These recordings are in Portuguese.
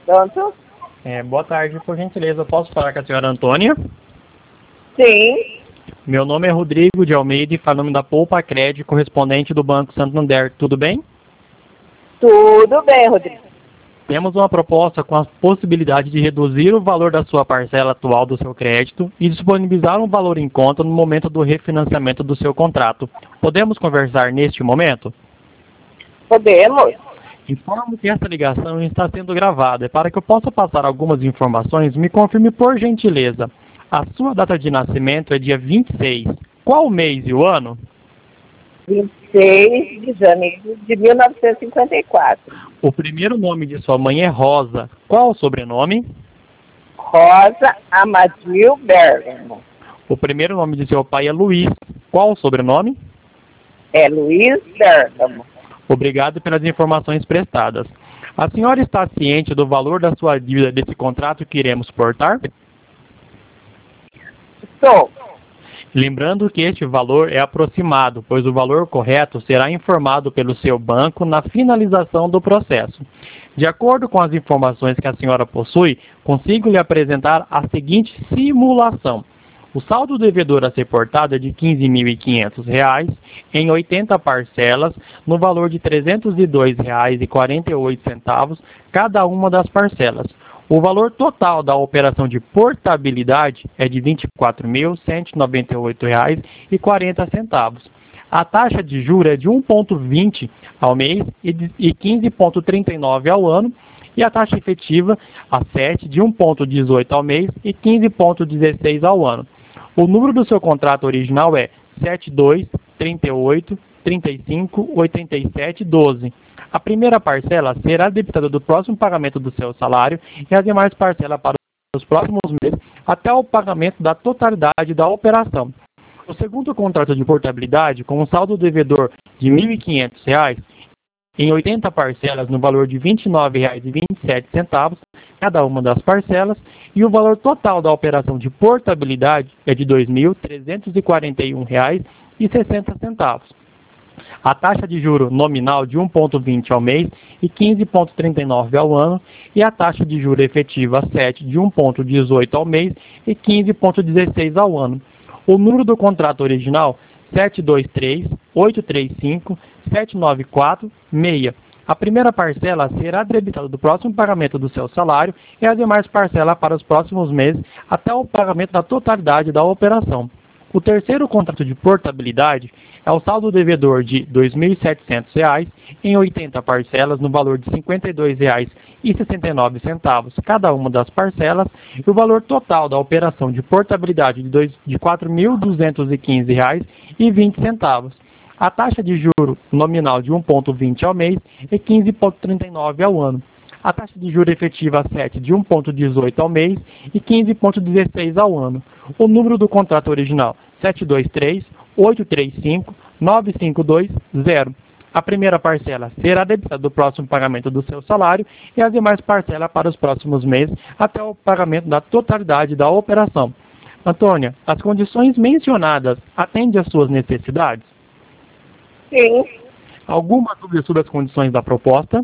Pronto? Boa tarde, por gentileza, eu posso falar com a senhora Antônia? Sim. Meu nome é Rodrigo de Almeida e falo em nome da Poupa Crédito, correspondente do Banco Santander. Tudo bem? Tudo bem, Rodrigo. Temos uma proposta com a possibilidade de reduzir o valor da sua parcela atual do seu crédito e disponibilizar um valor em conta no momento do refinanciamento do seu contrato. Podemos conversar neste momento? Podemos. Informo que esta ligação está sendo gravada. Para que eu possa passar algumas informações, me confirme por gentileza. A sua data de nascimento é dia 26. Qual o mês e o ano? 26 de janeiro de 1954. O primeiro nome de sua mãe é Rosa. Qual o sobrenome? Rosa Amadil Bergamo. O primeiro nome de seu pai é Luiz. Qual o sobrenome? É Luiz Bergamo. Obrigado pelas informações prestadas. A senhora está ciente do valor da sua dívida desse contrato que iremos portar? Estou. Lembrando que este valor é aproximado, pois o valor correto será informado pelo seu banco na finalização do processo. De acordo com as informações que a senhora possui, consigo lhe apresentar a seguinte simulação. O saldo devedor a ser portado é de R$ 15.500 em 80 parcelas, no valor de R$ 302,48 cada uma das parcelas. O valor total da operação de portabilidade é de R$ 24.198,40. A taxa de juros é de 1,20 ao mês e 15,39 ao ano, e a taxa efetiva, a 7, de 1,18 ao mês e 15,16 ao ano. O número do seu contrato original é 72 38 35 87 12. A primeira parcela será debitada do próximo pagamento do seu salário e as demais parcelas para os próximos meses até o pagamento da totalidade da operação. O segundo contrato de portabilidade, com um saldo devedor de R$ 1.500 em 80 parcelas no valor de R$ 29,27 cada uma das parcelas, e o valor total da operação de portabilidade é de R$ 2.341,60. A taxa de juro nominal de 1,20 ao mês e 15,39 ao ano, e a taxa de juro efetiva 7, de 1,18 ao mês e 15,16 ao ano. O número do contrato original 723-835-794-6. A primeira parcela será debitada do próximo pagamento do seu salário e as demais parcelas para os próximos meses até o pagamento da totalidade da operação. O terceiro contrato de portabilidade é o saldo devedor de R$ 2.700 em 80 parcelas no valor de R$ 52,69 cada uma das parcelas, e o valor total da operação de portabilidade de R$ 4.215,20. A taxa de juro nominal de 1,20 ao mês e 15,39 ao ano. A taxa de juro efetiva 7, de 1,18 ao mês e 15,16 ao ano. O número do contrato original 723-835-9520. A primeira parcela será debitada do próximo pagamento do seu salário e as demais parcelas para os próximos meses até o pagamento da totalidade da operação. Antônia, as condições mencionadas atendem às suas necessidades? Sim. Alguma dúvida sobre as condições da proposta?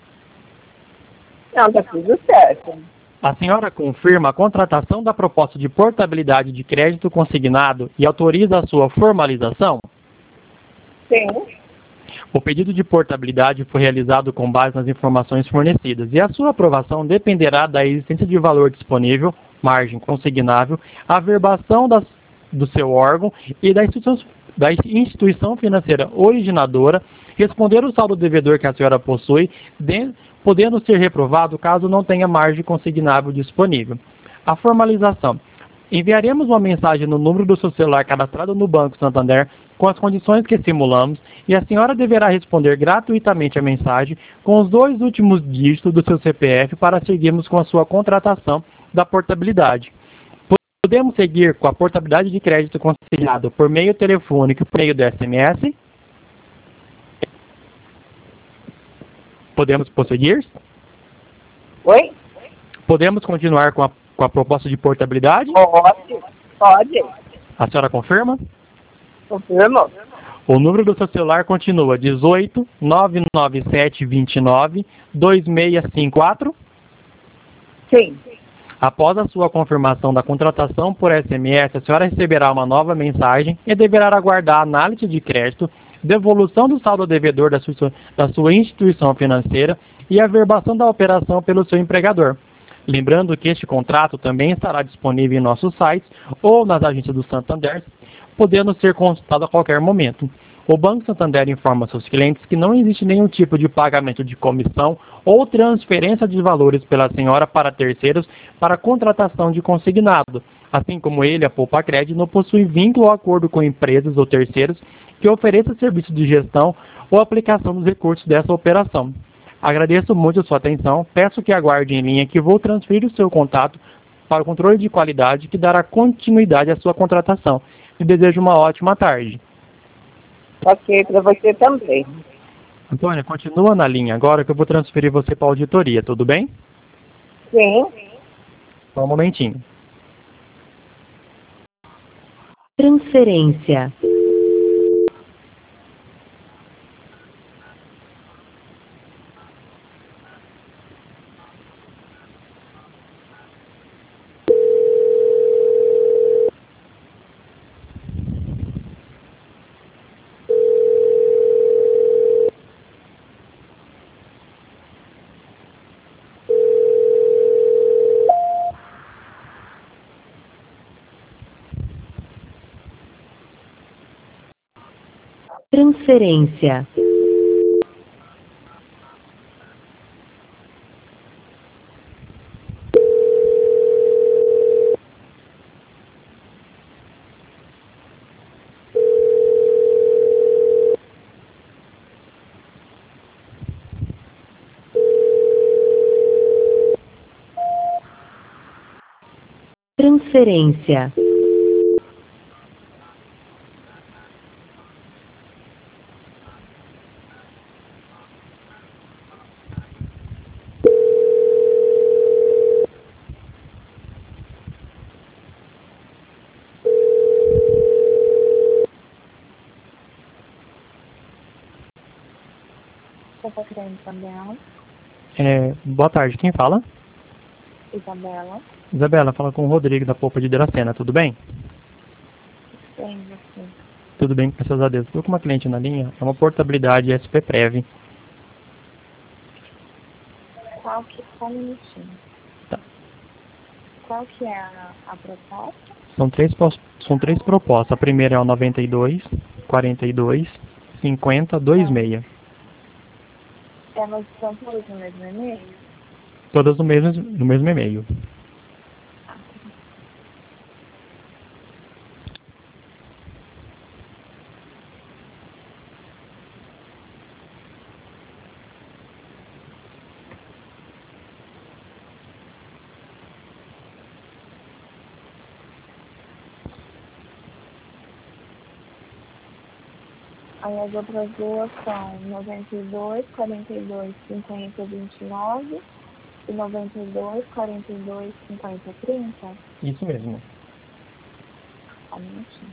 Não, está tudo certo. A senhora confirma a contratação da proposta de portabilidade de crédito consignado e autoriza a sua formalização? Sim. O pedido de portabilidade foi realizado com base nas informações fornecidas e a sua aprovação dependerá da existência de valor disponível, margem consignável, averbação do seu órgão e da instituição financeira originadora, responder o saldo devedor que a senhora possui, podendo ser reprovado caso não tenha margem consignável disponível. A formalização. Enviaremos uma mensagem no número do seu celular cadastrado no Banco Santander com as condições que simulamos, e a senhora deverá responder gratuitamente a mensagem com os 2 últimos dígitos do seu CPF para seguirmos com a sua contratação da portabilidade. Podemos seguir com a portabilidade de crédito consignado por meio telefônico e por meio do SMS? Podemos prosseguir? Oi? Podemos continuar com a proposta de portabilidade? Pode. A senhora confirma? Confirmo. O número do seu celular continua 18 997 29 2654? Sim. Após a sua confirmação da contratação por SMS, a senhora receberá uma nova mensagem e deverá aguardar a análise de crédito, devolução do saldo devedor da sua instituição financeira e a verbação da operação pelo seu empregador. Lembrando que este contrato também estará disponível em nossos sites ou nas agências do Santander, podendo ser consultado a qualquer momento. O Banco Santander informa seus clientes que não existe nenhum tipo de pagamento de comissão ou transferência de valores pela senhora para terceiros para contratação de consignado. Assim como ele, a Poupa Crédito não possui vínculo ou acordo com empresas ou terceiros que ofereçam serviço de gestão ou aplicação dos recursos dessa operação. Agradeço muito a sua atenção, peço que aguarde em linha que vou transferir o seu contato para o controle de qualidade que dará continuidade à sua contratação. E desejo uma ótima tarde. Ok, para você também. Antônia, continua na linha agora que eu vou transferir você para a auditoria, tudo bem? Sim. Só um momentinho. Transferência. Transferência. Transferência. Poupa Crédito, Isabela. Boa tarde, quem fala? Isabela. Isabela, fala com o Rodrigo da Poupa de Dracena, tudo bem? Tem você. Tudo bem, graças a Deus. Estou com uma cliente na linha, é uma portabilidade SP-Prev. Só um minutinho. Tá. Qual que é a proposta? São três propostas. A primeira é o 92, 42, 50, 26. Elas estão todas no mesmo e-mail? Todas no mesmo e-mail. Aí as outras duas são 92, 42, 50, 29 e 92, 42, 50, 30. Isso mesmo. Só um minutinho.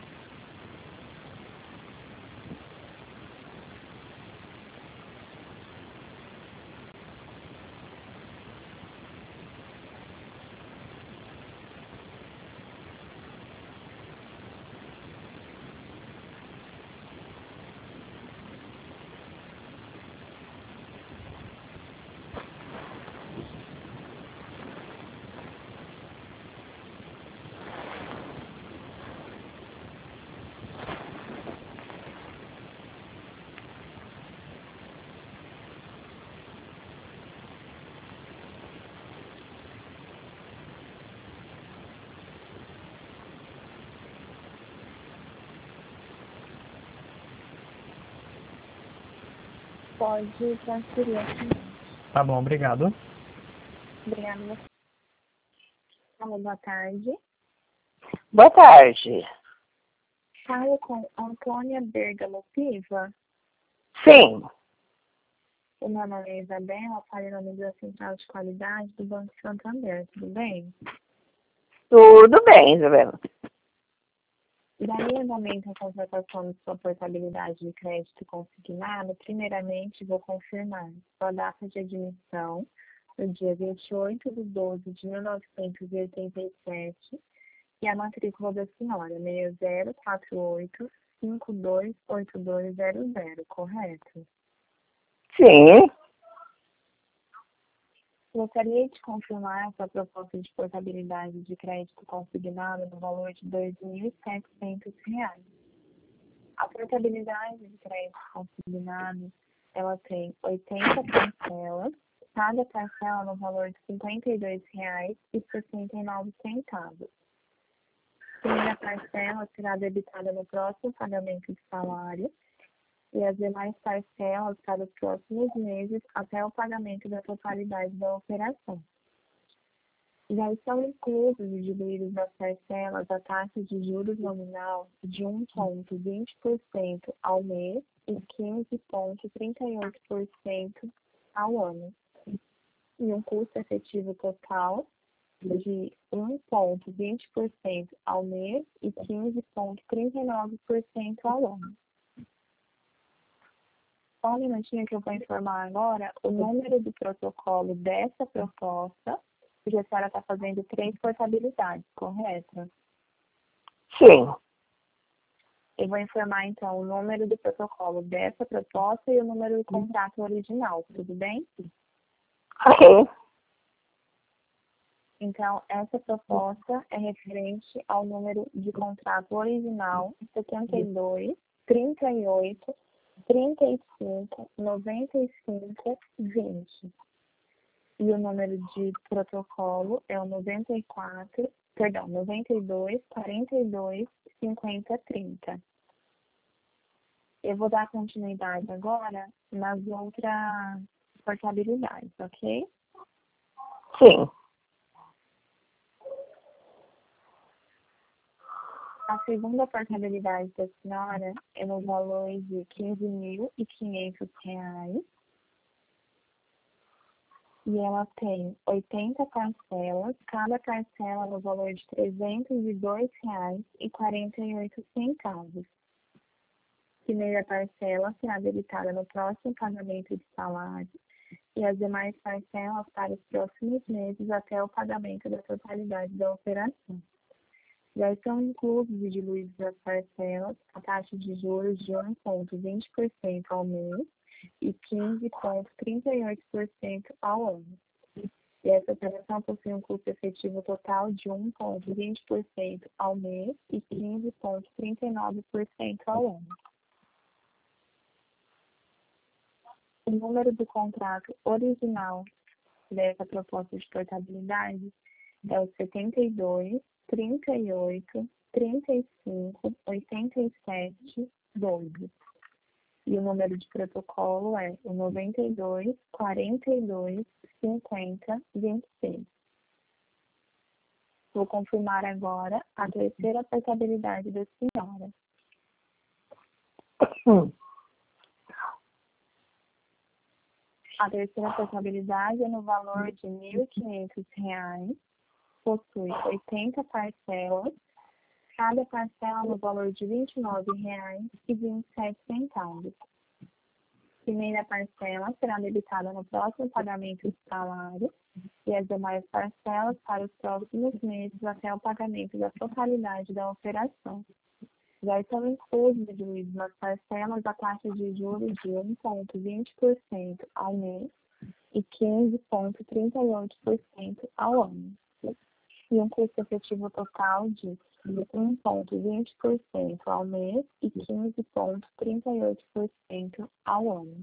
Pode transferir aqui. Tá bom, obrigado. Obrigada. Você. Alô, boa tarde. Boa tarde. Falo com Antônia Bergamo Piva. Sim. O meu nome é Isabela, falo em nome da Central de Qualidade do Banco Santander, tudo bem? Tudo bem, Isabela. Daí, andamento a contratação de sua portabilidade de crédito consignado, primeiramente vou confirmar sua data de admissão, no dia 28/12/1987, e a matrícula da senhora, 6048-528200, correto? Sim. Gostaria de confirmar essa proposta de portabilidade de crédito consignado no valor de R$ 2.700. A portabilidade de crédito consignado, ela tem 80 parcelas, cada parcela no valor de R$ 52,69. A primeira parcela será debitada no próximo pagamento de salário e as demais parcelas para os próximos meses até o pagamento da totalidade da operação. Já estão inclusos e diluídos nas parcelas a taxa de juros nominal de 1,20% ao mês e 15,38% ao ano, e um custo efetivo total de 1,20% ao mês e 15,39% ao ano. Só um minutinho que eu vou informar agora o número do protocolo dessa proposta, porque a senhora está fazendo 3 portabilidades, correto? Sim. Eu vou informar, então, o número do protocolo dessa proposta e o número do contrato original, tudo bem? Ok. Então, essa proposta é referente ao número de contrato original 72 38 35 95 20. E o número de protocolo é o 92 42 50 30. Eu vou dar continuidade agora nas outras portabilidades, ok? Sim. A segunda portabilidade da senhora é no valor de R$ 15.500 e ela tem 80 parcelas, cada parcela no valor de R$ 302,48. A primeira parcela será debitada no próximo pagamento de salário e as demais parcelas para os próximos meses até o pagamento da totalidade da operação. Já estão inclusos e diluídos nas parcelas a taxa de juros de 1,20% ao mês e 15,38% ao ano. E essa operação possui um custo efetivo total de 1,20% ao mês e 15,39% ao ano. O número do contrato original dessa proposta de portabilidade é o 72 38 35 87 12. E o número de protocolo é o 92 42 50 26. Vou confirmar agora a terceira portabilidade da senhora. A terceira portabilidade é no valor de R$ 1.500, possui 80 parcelas, cada parcela no valor de R$ 29,27. A primeira parcela será debitada no próximo pagamento de salário e as demais parcelas para os próximos meses até o pagamento da totalidade da operação. Já estão inclusos e diluídos nas parcelas a taxa de juros de 1,20% ao mês e 15,38% ao ano, e um custo efetivo total de 1,20% ao mês e 15,38% ao ano.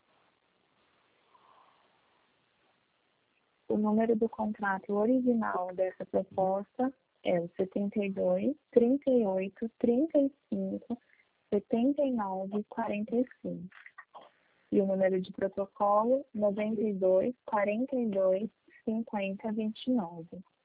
O número do contrato original dessa proposta é o 72 38 35 79 45. E o número de protocolo 92 42 50 29.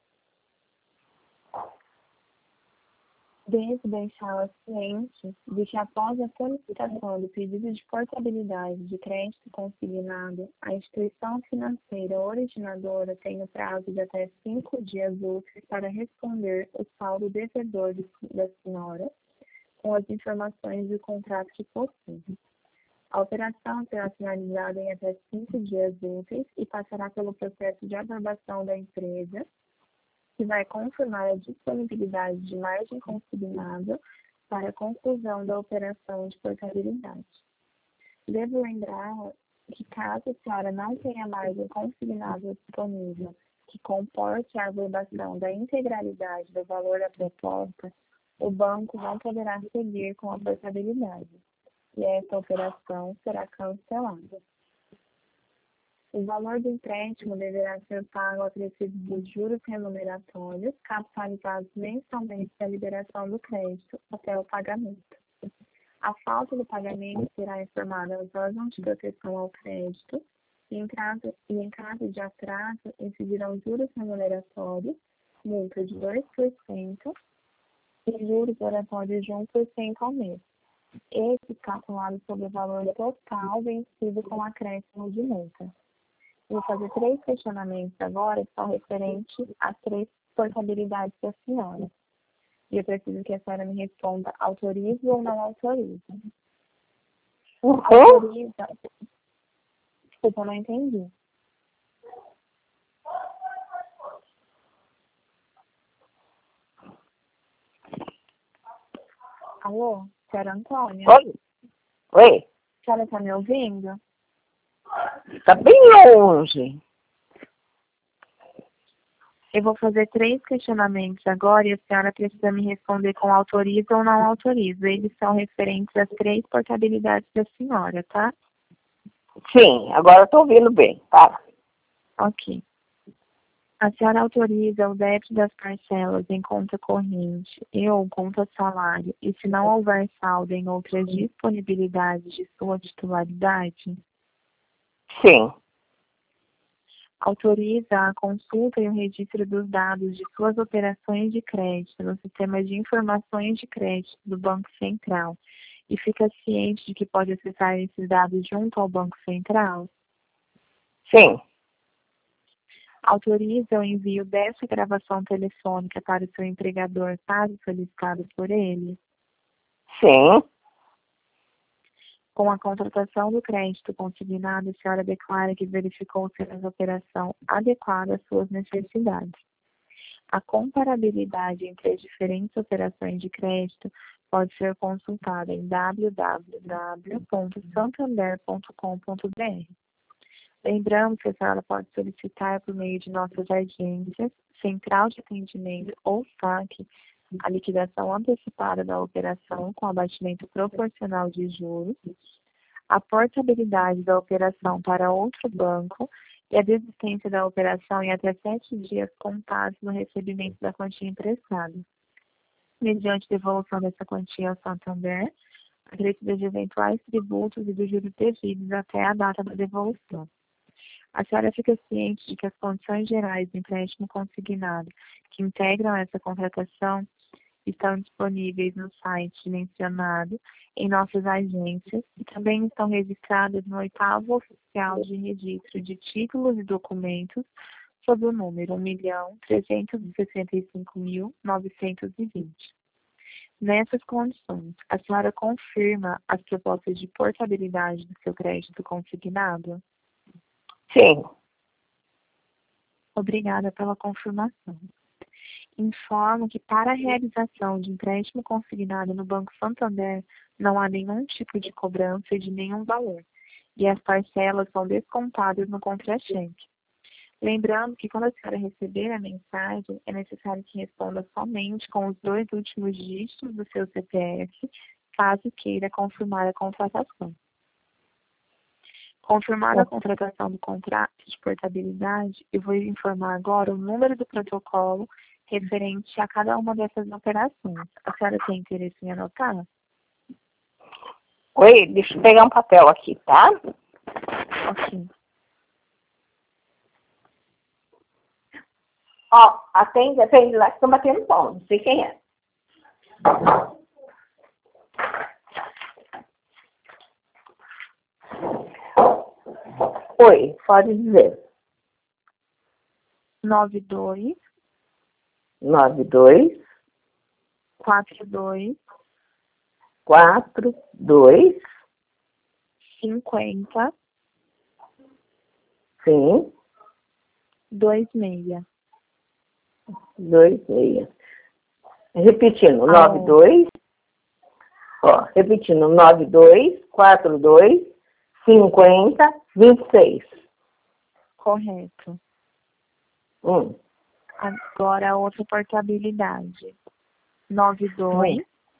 Devo deixá-la ciente de que após a solicitação do pedido de portabilidade de crédito consignado, a instituição financeira originadora tem o prazo de até 5 dias úteis para responder o saldo devedor da senhora com as informações do contrato que possui. A operação será finalizada em até 5 dias úteis e passará pelo processo de aprovação da empresa, que vai confirmar a disponibilidade de margem consignável para a conclusão da operação de portabilidade. Devo lembrar que, caso a senhora não tenha margem consignável disponível que comporte a averbação da integralidade do valor da proposta, o banco não poderá seguir com a portabilidade e essa operação será cancelada. O valor do empréstimo deverá ser pago acrescido dos juros remuneratórios, capitalizados mensalmente da liberação do crédito até o pagamento. A falta do pagamento será informada aos órgãos de proteção ao crédito e, em caso de atraso, incidirão juros remuneratórios, multa de 2% e juros oratórios de 1% ao mês. Esses calculados sobre o valor total vencido com acréscimo de multa. Vou fazer 3 questionamentos agora, só referente às 3 portabilidades da senhora. E eu preciso que a senhora me responda: autoriza ou não autoriza? Autoriza. Desculpa, eu não entendi. Alô, senhora Antônia? Oi? Oi? A senhora está me ouvindo? Tá bem longe. Eu vou fazer 3 questionamentos agora e a senhora precisa me responder com autoriza ou não autoriza. Eles são referentes às 3 portabilidades da senhora, tá? Sim, agora eu tô ouvindo bem. Tá. Ok. A senhora autoriza o débito das parcelas em conta corrente e ou conta salário e se não houver saldo em outras disponibilidades de sua titularidade? Sim. Autoriza a consulta e o registro dos dados de suas operações de crédito no sistema de informações de crédito do Banco Central e fica ciente de que pode acessar esses dados junto ao Banco Central? Sim. Autoriza o envio dessa gravação telefônica para o seu empregador, caso solicitado por ele? Sim. Com a contratação do crédito consignado, a senhora declara que verificou ser a operação adequada às suas necessidades. A comparabilidade entre as diferentes operações de crédito pode ser consultada em www.santander.com.br. Lembramos que a senhora pode solicitar por meio de nossas agências, Central de Atendimento ou SAC, a liquidação antecipada da operação com abatimento proporcional de juros, a portabilidade da operação para outro banco e a desistência da operação em até 7 dias contados no recebimento da quantia emprestada. Mediante devolução dessa quantia ao Santander, acrescida de eventuais tributos e dos juros devidos até a data da devolução. A senhora fica ciente de que as condições gerais do empréstimo consignado que integram essa contratação estão disponíveis no site mencionado em nossas agências e também estão registradas no 8º Oficial de Registro de Títulos e Documentos sob o número 1.365.920. Nessas condições, a senhora confirma as propostas de portabilidade do seu crédito consignado? Sim. Obrigada pela confirmação. Informo que para a realização de empréstimo consignado no Banco Santander não há nenhum tipo de cobrança de nenhum valor e as parcelas são descontadas no contra-cheque. Lembrando que quando a senhora receber a mensagem, é necessário que responda somente com os 2 últimos dígitos do seu CPF, caso queira confirmar a contratação. Confirmada a contratação do contrato de portabilidade, eu vou informar agora o número do protocolo referente a cada uma dessas operações. A senhora tem interesse em anotar? Oi, deixa eu pegar um papel aqui, tá? Ok. Ó, atende lá que estão batendo palma, não sei quem é. Oi, pode dizer. 92 92 42 42 50 Sim. 26. 26. Repetindo, Ah, 92. Ó, repetindo, 92, 42, 50, 26. Correto. Agora a outra portabilidade. 92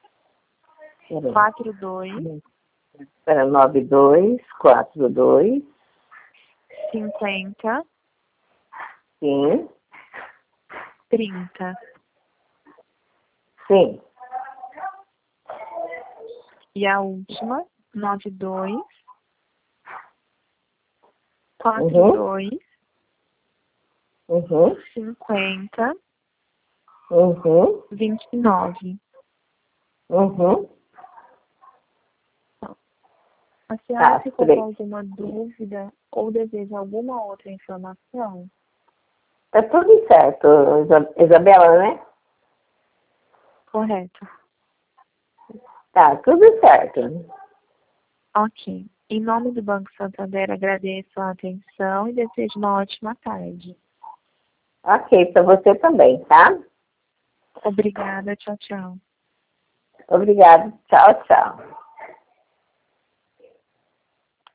42 Espera, 92, 42. 50 Sim. 30. Sim. E a última, 92 42 50 29. A senhora ficou com alguma dúvida ou deseja alguma outra informação? Tá tudo certo, Isabela, né? Correto. Tá, tudo certo. Ok. Em nome do Banco Santander, agradeço a atenção e desejo uma ótima tarde. Ok, para você também, tá? Obrigada. Tchau, tchau. Obrigada. Tchau, tchau.